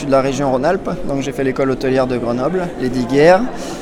suis de la région Rhône-Alpes, donc j'ai fait l'école hôtelière de Grenoble, les Diguières.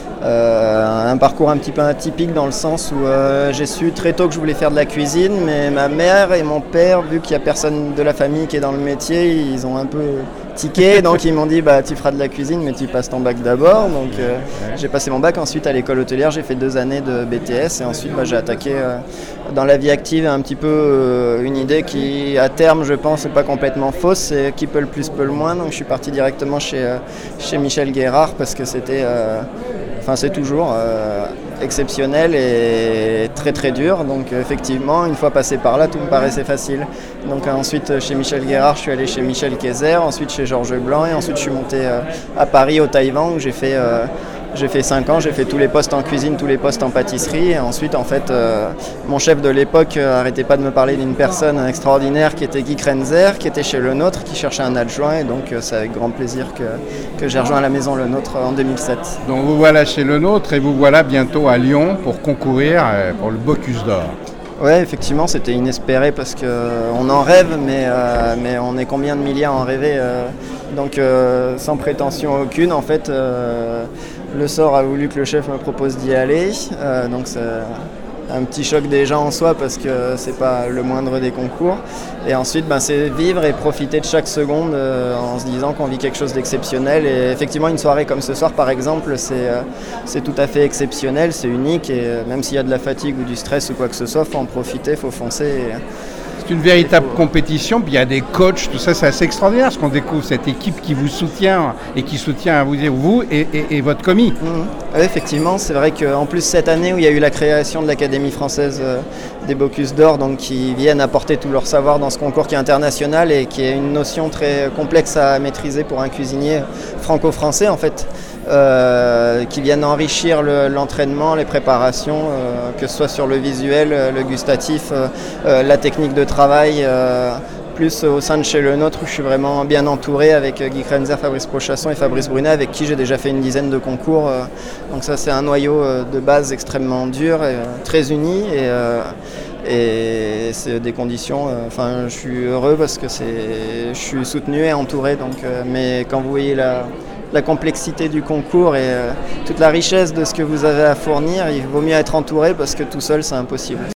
Un parcours un petit peu atypique dans le sens où j'ai su très tôt que je voulais faire de la cuisine, mais ma mère et mon père, vu qu'il n'y a personne de la famille qui est dans le métier, ils ont un peu tiqué, donc ils m'ont dit tu feras de la cuisine mais tu passes ton bac d'abord. Donc j'ai passé mon bac, ensuite à l'école hôtelière j'ai fait 2 années de BTS et ensuite j'ai attaqué dans la vie active un petit peu une idée qui à terme je pense n'est pas complètement fausse, c'est qui peut le plus peut le moins, donc je suis parti directement chez Michel Guérard parce que c'était c'est toujours exceptionnel et très très dur, donc effectivement une fois passé par là tout me paraissait facile. Donc ensuite chez Michel Guérard je suis allé chez Michel Kayser, ensuite chez Georges Blanc et ensuite je suis monté à Paris au Taïwan où j'ai fait 5 ans, j'ai fait tous les postes en cuisine, tous les postes en pâtisserie et ensuite en fait mon chef de l'époque arrêtait pas de me parler d'une personne extraordinaire qui était Guy Krenzer, qui était chez Le Nôtre, qui cherchait un adjoint et donc c'est avec grand plaisir que j'ai rejoint la maison Le Nôtre en 2007. Donc vous voilà chez Le Nôtre et vous voilà bientôt à Lyon pour concourir pour le Bocuse d'Or. Oui, effectivement, c'était inespéré parce qu'on en rêve, mais on est combien de milliers à en rêver donc sans prétention aucune, en fait, le sort a voulu que le chef me propose d'y aller. Donc c'est un petit choc déjà en soi parce que c'est pas le moindre des concours. Et ensuite, c'est vivre et profiter de chaque seconde en se disant qu'on vit quelque chose d'exceptionnel. Et effectivement, une soirée comme ce soir, par exemple, c'est tout à fait exceptionnel, c'est unique. Et même s'il y a de la fatigue ou du stress ou quoi que ce soit, il faut en profiter, il faut foncer. C'est une véritable compétition, puis il y a des coachs, tout ça, c'est assez extraordinaire, parce qu'on découvre cette équipe qui vous soutient et qui soutient vous et votre commis. Oui, effectivement, c'est vrai qu'en plus cette année où il y a eu la création de l'Académie française des Bocuse d'Or, donc qui viennent apporter tout leur savoir dans ce concours qui est international et qui est une notion très complexe à maîtriser pour un cuisinier franco-français en fait. Qui viennent enrichir l'entraînement, les préparations, que ce soit sur le visuel, le gustatif, la technique de travail, plus au sein de chez Le Nôtre où je suis vraiment bien entouré avec Guy Krenzer, Fabrice Prochasson et Fabrice Brunet avec qui j'ai déjà fait une dizaine de concours. Donc ça c'est un noyau de base extrêmement dur, et, très uni et c'est des conditions, je suis heureux parce que je suis soutenu et entouré. Donc, mais quand vous voyez la complexité du concours et toute la richesse de ce que vous avez à fournir, il vaut mieux être entouré parce que tout seul c'est impossible.